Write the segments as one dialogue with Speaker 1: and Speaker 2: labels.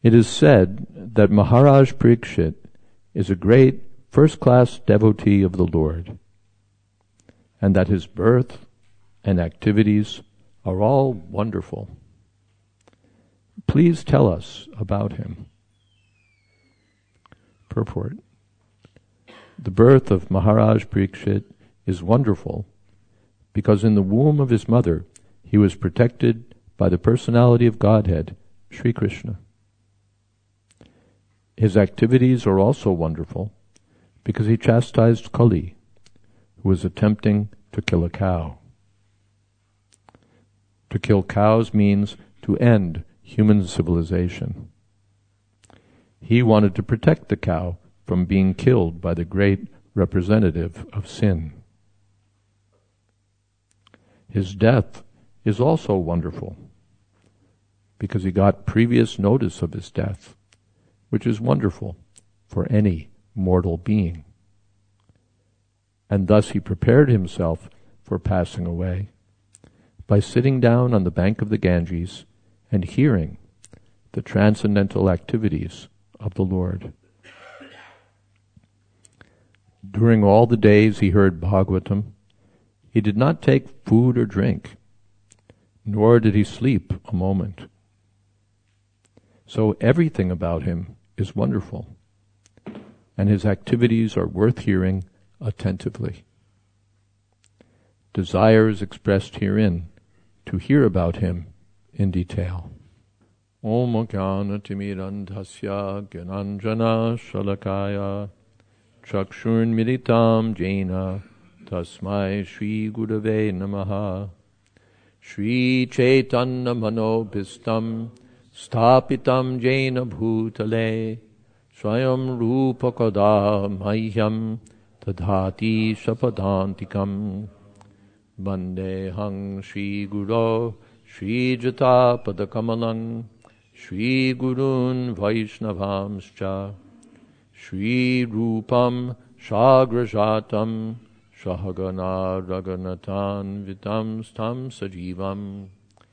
Speaker 1: It is said that Maharaj Parikshit is a great first-class devotee of the Lord, and that his birth and activities are all wonderful. Please tell us about him. Purport. The birth of Maharaj Parikshit is wonderful because in the womb of his mother he was protected by the personality of Godhead, Sri Krishna. His activities are also wonderful because he chastised Kali, who was attempting to kill a cow. To kill cows means to end human civilization. He wanted to protect the cow from being killed by the great representative of sin. His death is also wonderful because he got previous notice of his death, which is wonderful for any mortal being. And thus he prepared himself for passing away by sitting down on the bank of the Ganges and hearing the transcendental activities of the Lord. During all the days he heard Bhagavatam, he did not take food or drink, nor did he sleep a moment. So everything about him is wonderful, and his activities are worth hearing attentively. Desire is expressed herein to hear about him in detail. Om Jnana Timirandhasya Gyananjana Shalakaya Chakshurmilitam Jena Tasmai Shri Gurave Namaha. Shri Chaitanya Manobhistam Stapitam Jena Bhutale Swayam Rupa Kada Mahyam Tadhati Shapadantikam Vandehang Shri Guru Shri Jata Padakamalang Shri Gurun Vaishnavamscha Shri Rupam Shagrajatam Shahagana Raganatan Vitam Stam Sajivam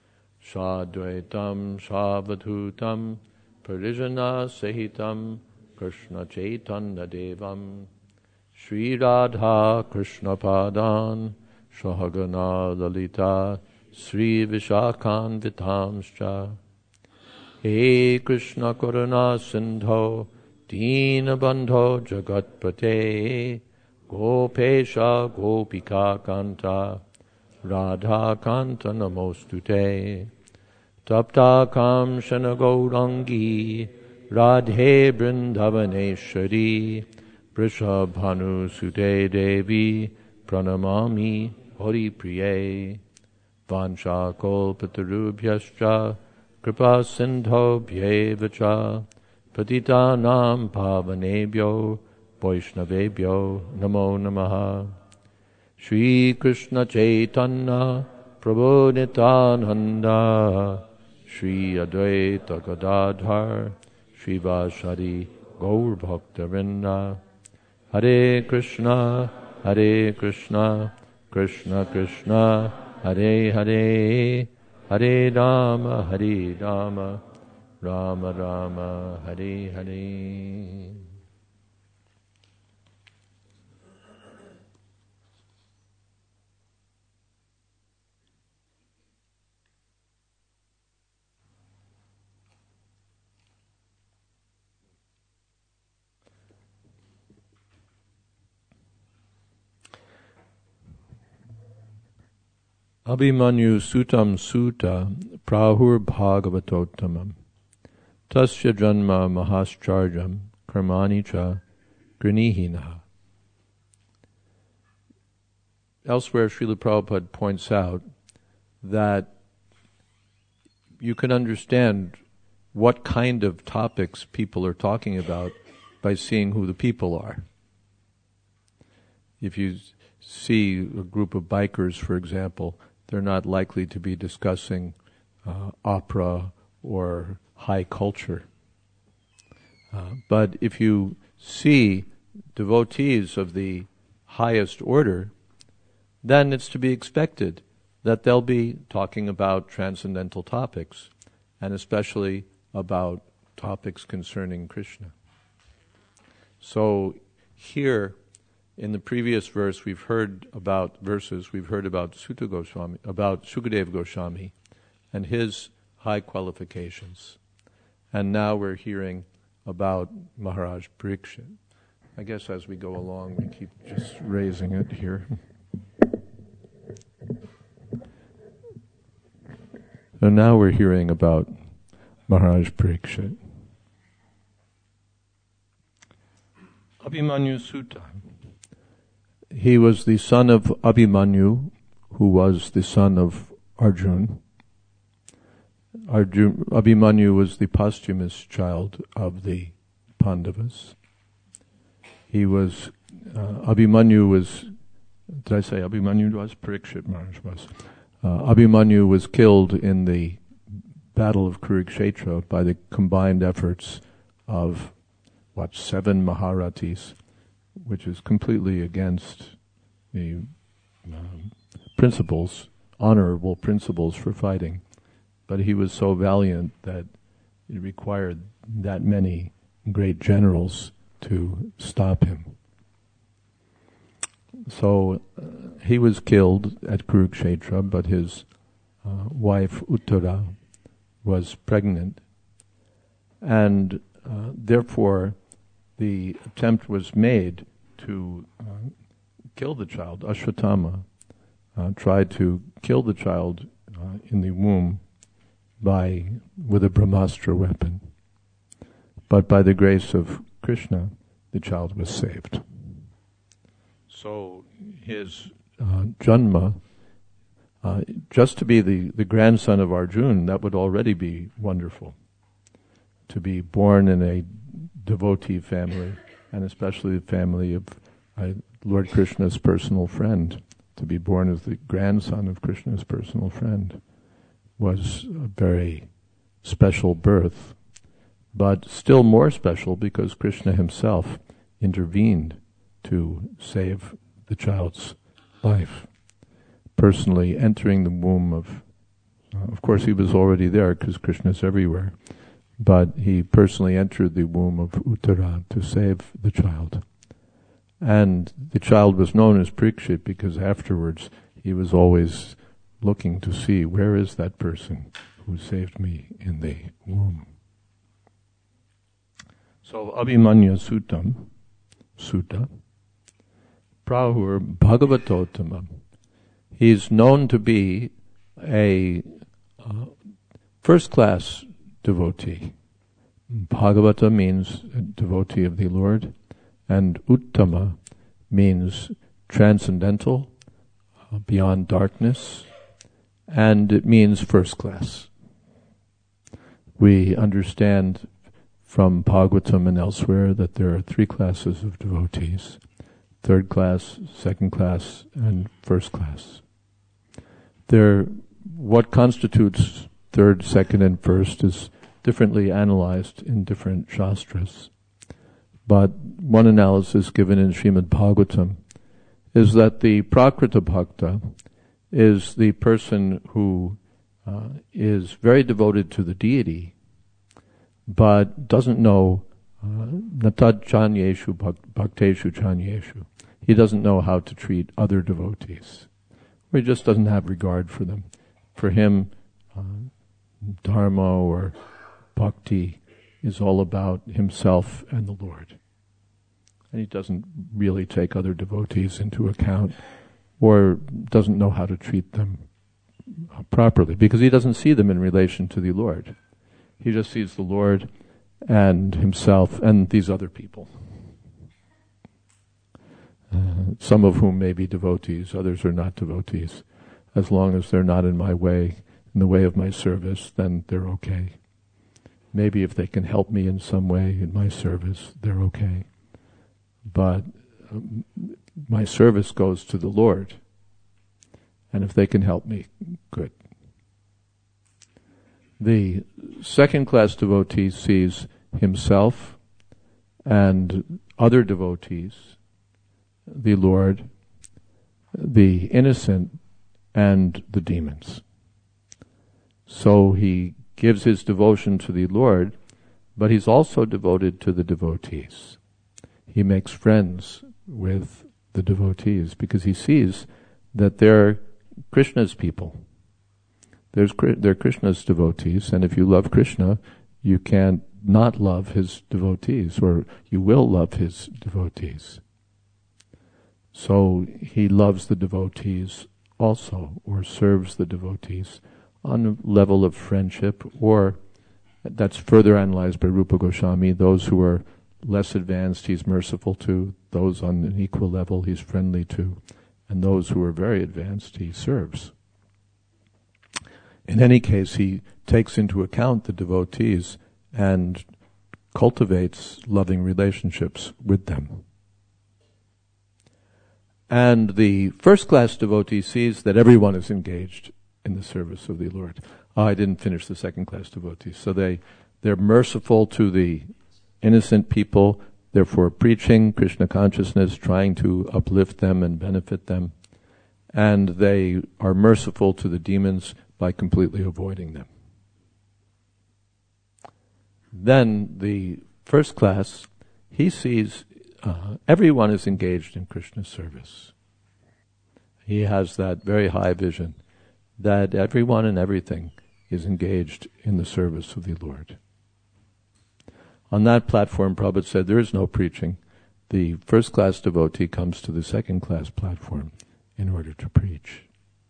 Speaker 1: Shadvaitam Shavadhutam Parijana Sahitam Krishna Chaitanya Devam Shri Radha Krishna Padan Shahagana Lalita Sri Vishakhan Vitamscha He Krishna Karuna Sindho Dina Bandho Jagatpate Gopesha Gopika Kanta Radha Kanta Namostute Tapta Kam Shana Gaurangi Radhe Brindavaneshwari Vrishabhanu Sute Devi Pranamami Hari Priye Vansha Kolpatarubhyascha Kripa Sindho Bhyevacha Patitanam Pavanebhyo Vaishnavebhyo Namo Namaha. Shri Krishna Chaitanya Prabhu Nityananda Shri Advaita Gadadhar Shri Vashari Gaur Bhaktavinda. Hare Krishna Krishna Krishna Hare Hare Hare Rama Rama Rama Hare Hare. Abhimanyu Sutam Suta Prahur Bhagavatotamam Tasya Janma Mahascharjam Karmani Cha Grinihina. Elsewhere, Srila Prabhupada points out that you can understand what kind of topics people are talking about by seeing who the people are. If you see a group of bikers, for example, they're not likely to be discussing opera or high culture. But if you see devotees of the highest order, then it's to be expected that they'll be talking about transcendental topics, and especially about topics concerning Krishna. So here, in the previous verse, we've heard about Sutta Goswami, about Sukadeva Goswami, and his high qualifications. And now we're hearing about Maharaj Parikshit. I guess as we go along, we keep just raising it here. So now we're hearing about Maharaj Parikshit. Abhimanyu Sutta. He was the son of Abhimanyu, who was the son of Arjuna. Abhimanyu was the posthumous child of the Pandavas. He was, Abhimanyu was, did I say Abhimanyu was? Parikshit Maharaj was. Abhimanyu was killed in the Battle of Kurukshetra by the combined efforts of, 7 Maharathis, which is completely against the principles, honorable principles for fighting. But he was so valiant that it required that many great generals to stop him. So he was killed at Kurukshetra, but his wife Uttara was pregnant, and therefore the attempt was made to kill the child. Ashwatthama tried to kill the child in the womb with a Brahmastra weapon. But by the grace of Krishna, the child was saved. So his Janma, just to be the grandson of Arjuna, that would already be wonderful. To be born in a devotee family, and especially the family of Lord Krishna's personal friend, to be born as the grandson of Krishna's personal friend, was a very special birth, but still more special because Krishna himself intervened to save the child's life, personally entering the womb of course he was already there because Krishna's everywhere, but he personally entered the womb of Uttara to save the child. And the child was known as Parikshit because afterwards he was always looking to see, where is that person who saved me in the womb? So Abhimanyu Sutta, Prahur Bhagavatottama. He's known to be a first-class devotee. Bhagavata means a devotee of the Lord, and Uttama means transcendental, beyond darkness, and it means first class. We understand from Bhagavatam and elsewhere that there are 3 classes of devotees: third class, second class, and first class. What constitutes third, second, and first is differently analyzed in different shastras. But one analysis given in Srimad Bhagavatam is that the Prakrita Bhakta is the person who is very devoted to the deity, but doesn't know natad chanyeshu bhakteshu chanyeshu. He doesn't know how to treat other devotees. Or he just doesn't have regard for them. For him, dharma or bhakti is all about himself and the Lord. And he doesn't really take other devotees into account or doesn't know how to treat them properly because he doesn't see them in relation to the Lord. He just sees the Lord and himself and these other people. Some of whom may be devotees, others are not devotees. As long as they're not in my way, in the way of my service, then they're okay. Maybe if they can help me in some way in my service, they're okay. But my service goes to the Lord. And if they can help me, good. The second-class devotee sees himself and other devotees, the Lord, the innocent, and the demons. So he gives his devotion to the Lord, but he's also devoted to the devotees. He makes friends with the devotees because he sees that they're Krishna's people. They're Krishna's devotees, and if you love Krishna, you can't not love his devotees, or you will love his devotees. So he loves the devotees also, or serves the devotees on a level of friendship, or that's further analyzed by Rupa Goswami. Those who are less advanced, he's merciful to. Those on an equal level, he's friendly to. And those who are very advanced, he serves. In any case, he takes into account the devotees and cultivates loving relationships with them. And the first-class devotee sees that everyone is engaged in the service of the Lord. I didn't finish the second-class devotees. So they're merciful to the innocent people, therefore preaching Krishna consciousness, trying to uplift them and benefit them. And they are merciful to the demons by completely avoiding them. Then the first class, he sees everyone is engaged in Krishna's service. He has that very high vision that everyone and everything is engaged in the service of the Lord. On that platform, Prabhupada said, there is no preaching. The first-class devotee comes to the second-class platform in order to preach.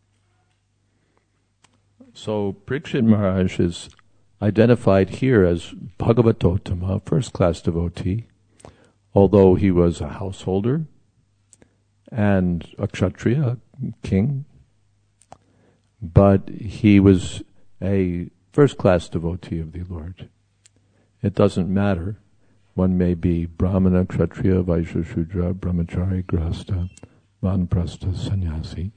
Speaker 1: So Parikshit Maharaj is identified here as Bhagavatottama, first-class devotee, although he was a householder and a Kshatriya, king, but he was a first-class devotee of the Lord. It doesn't matter. One may be Brahmana, Kshatriya, Vaishya, Shudra, Brahmachari, Grahastha, Vanaprastha, Sannyasi.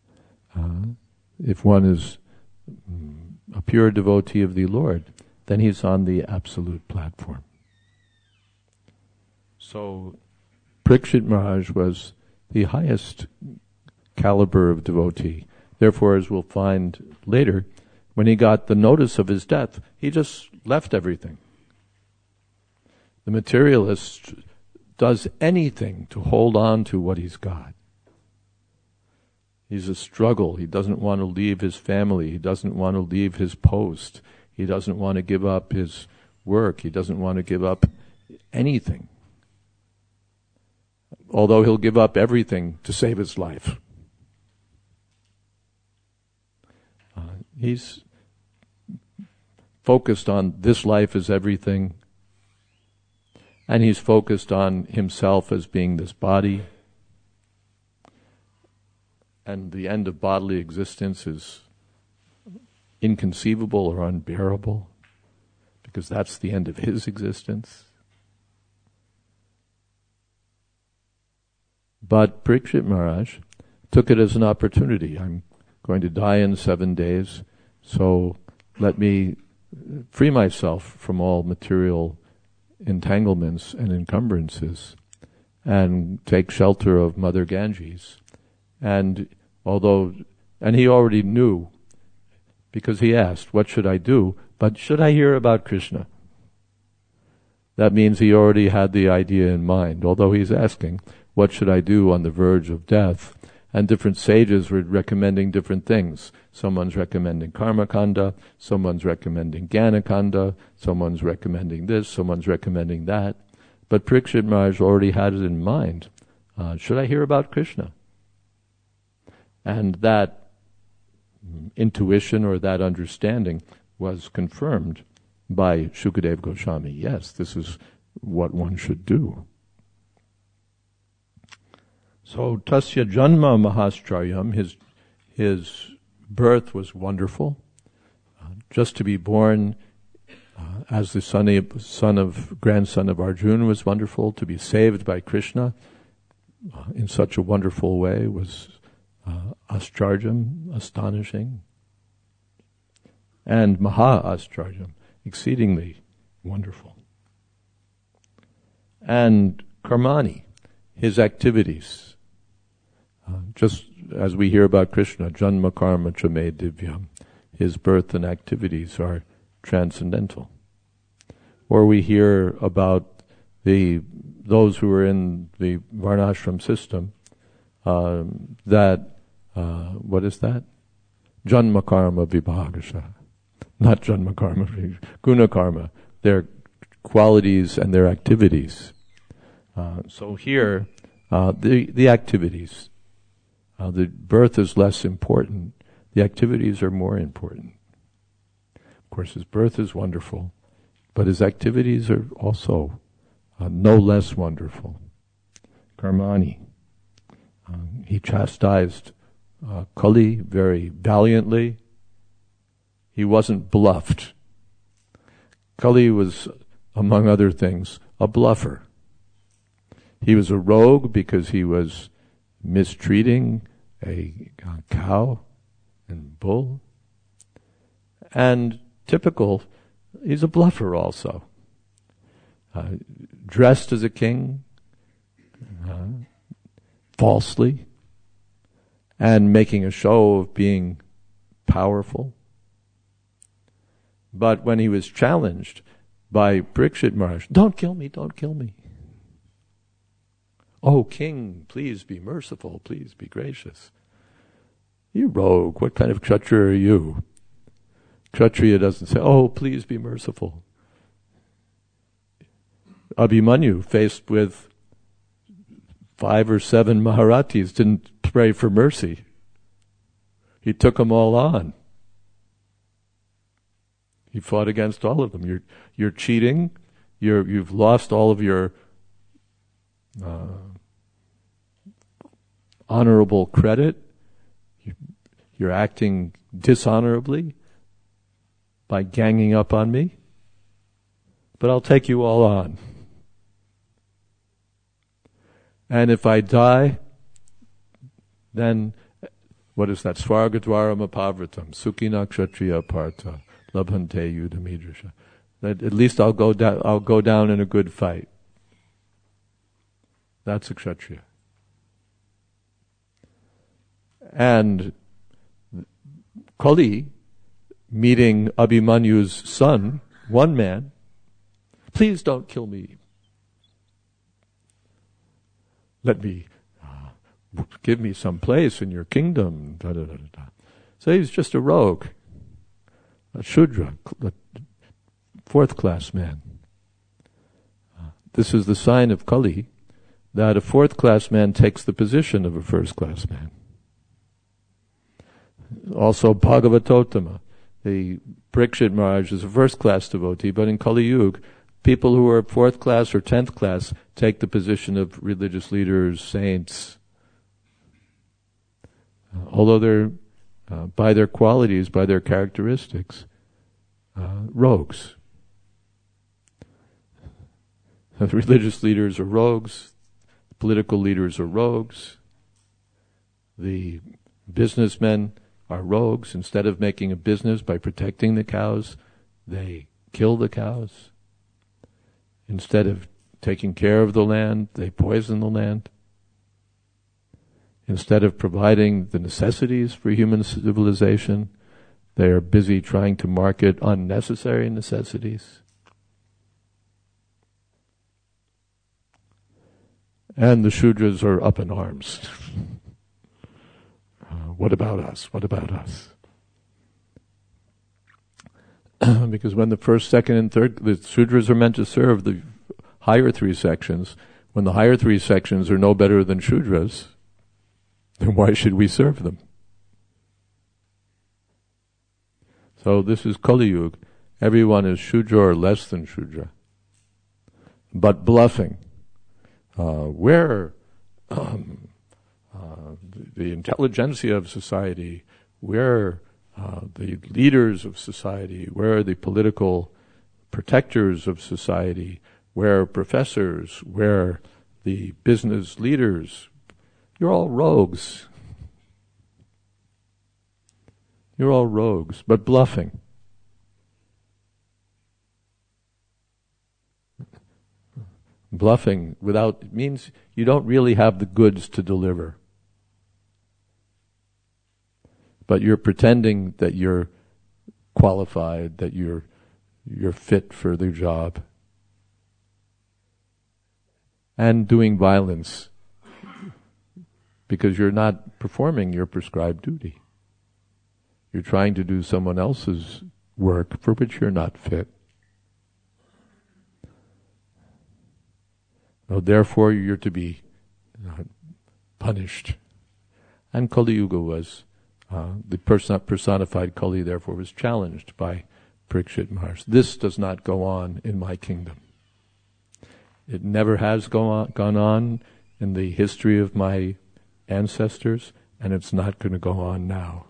Speaker 1: If one is a pure devotee of the Lord, then he's on the absolute platform. So Parikshit Maharaj was the highest caliber of devotee. Therefore, as we'll find later, when he got the notice of his death, he just left everything. The materialist does anything to hold on to what he's got. He's a struggle. He doesn't want to leave his family. He doesn't want to leave his post. He doesn't want to give up his work. He doesn't want to give up anything. Although he'll give up everything to save his life. He's focused on this life as everything. And he's focused on himself as being this body. And the end of bodily existence is inconceivable or unbearable, because that's the end of his existence. But Parikshit Maharaj took it as an opportunity. I'm going to die in 7 days, so let me free myself from all material entanglements and encumbrances and take shelter of Mother Ganges. And he already knew, because he asked, what should I do? But should I hear about Krishna? That means he already had the idea in mind, although he's asking, what should I do on the verge of death? And different sages were recommending different things. Someone's recommending Karma Kanda, someone's recommending Jnana Kanda, someone's recommending this, someone's recommending that. But Parikshit Maharaj already had it in mind. Should I hear about Krishna? And that intuition or that understanding was confirmed by Shukadeva Goswami. Yes, this is what one should do. So Tasya Janma Mahascharayam, his birth was wonderful. Just to be born as the grandson of Arjuna was wonderful. To be saved by Krishna in such a wonderful way was Ascharjam, astonishing. And Maha Ascharjam, exceedingly wonderful. And Karmani, his activities. Just as we hear about Krishna, Janma Karma Chame Divyam, his birth and activities are transcendental. Or we hear about those who are in the Varnashram system, what is that? Janma karma vibhagasha. Not janma karma, guna karma. Their qualities and their activities. So here, the activities. The birth is less important. The activities are more important. Of course, his birth is wonderful, but his activities are also no less wonderful. Karmani. He chastised Kali very valiantly. He wasn't bluffed. Kali was, among other things, a bluffer. He was a rogue because he was mistreating a cow and bull. And typical, he's a bluffer also. Dressed as a king, falsely, and making a show of being powerful. But when he was challenged by Parikshit Maharaj, don't kill me, don't kill me. Oh, king, please be merciful, please be gracious. You rogue, what kind of kshatriya are you? Kshatriya doesn't say, oh, please be merciful. Abhimanyu, faced with 5 or 7 Maharatis, didn't pray for mercy. He took them all on. He fought against all of them. You're cheating. You've lost all of your honorable credit. You're acting dishonorably by ganging up on me. But I'll take you all on. And if I die, then, what is that? Svargadwaram apavritam, sukhina kshatriya partha, labhante yudhamidrisha. That at least I'll go down in a good fight. That's a kshatriya. And Kali, meeting Abhimanyu's son, one man, please don't kill me. Let me, give me some place in your kingdom. Da, da, da, da. So he's just a rogue, a Shudra, a 4th class man. This is the sign of Kali, that a 4th class man takes the position of a 1st class man. Also Bhagavatottama, the Parikshit Maharaj is a 1st class devotee, but in Kali Yuga, people who are 4th class or 10th class take the position of religious leaders, saints. Although they're, by their qualities, by their characteristics, rogues. The religious leaders are rogues. Political leaders are rogues. The businessmen are rogues. Instead of making a business by protecting the cows, they kill the cows. Instead of taking care of the land, they poison the land. Instead of providing the necessities for human civilization, they are busy trying to market unnecessary necessities. And the Shudras are up in arms. What about us? What about us? Because when the 1st, 2nd, and 3rd, the Shudras are meant to serve the higher 3 sections. When the higher 3 sections are no better than Shudras, then why should we serve them? So this is Kali Yuga. Everyone is Shudra or less than Shudra. But bluffing. Where the intelligentsia of society, where the leaders of society, where the political protectors of society, where professors, where the business leaders, you're all rogues. You're all rogues, but bluffing. Bluffing means you don't really have the goods to deliver. But you're pretending that you're qualified, that you're fit for the job. and doing violence because you're not performing your prescribed duty. You're trying to do someone else's work for which you're not fit. So therefore you're to be punished. And Kali Yuga was, the personified Kali therefore was challenged by Parikshit Maharaj. This does not go on in my kingdom. It never has gone on in the history of my ancestors, and it's not going to go on now.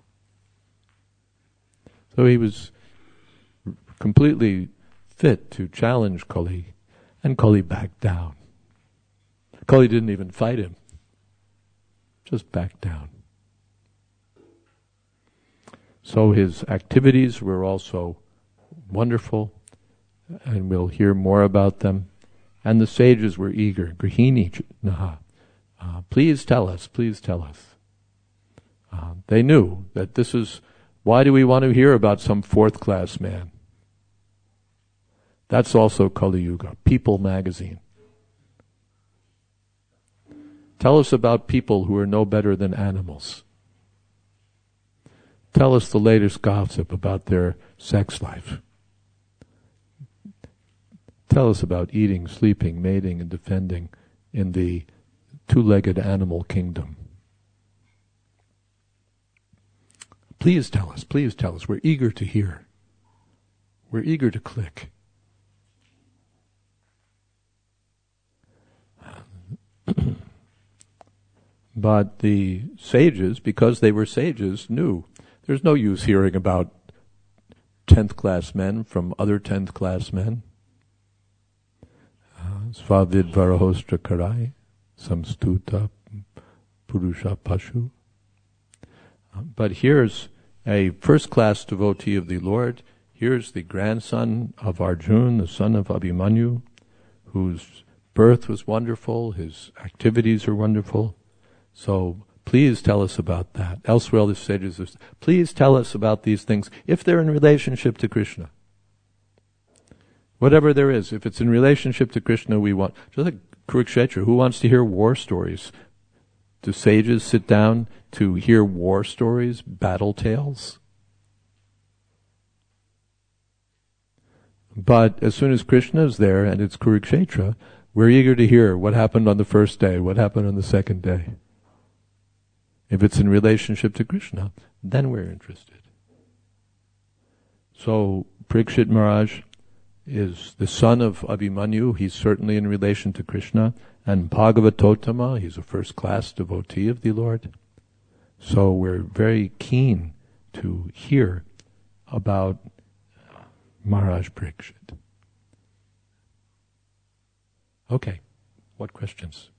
Speaker 1: So he was completely fit to challenge Kali, and Kali backed down. Kali didn't even fight him, just backed down. So his activities were also wonderful, and we'll hear more about them. And the sages were eager. Grihini Naha. Please tell us, please tell us. They knew that this is, why do we want to hear about some fourth-class man? That's also Kali Yuga, People magazine. Tell us about people who are no better than animals. Tell us the latest gossip about their sex life. Tell us about eating, sleeping, mating, and defending in the two-legged animal kingdom. Please tell us, please tell us. We're eager to hear. We're eager to click. But the sages, because they were sages, knew there's no use hearing about 10th class men from other 10th class men. Svavid varahostra karai, samstuta purusha pashu. But here's a first-class devotee of the Lord. Here's the grandson of Arjuna, the son of Abhimanyu, whose birth was wonderful, his activities are wonderful. So please tell us about that. Elsewhere the sages are, please tell us about these things if they're in relationship to Krishna. Whatever there is, if it's in relationship to Krishna, we want. Just like Kurukshetra, who wants to hear war stories? Do sages sit down to hear war stories, battle tales? But as soon as Krishna is there and it's Kurukshetra, we're eager to hear what happened on the first day, what happened on the second day. If it's in relationship to Krishna, then we're interested. So Parikshit Maharaj is the son of Abhimanyu. He's certainly in relation to Krishna. And Bhagavatottama, he's a first-class devotee of the Lord. So we're very keen to hear about Maharaj Parikshit. Okay, what questions?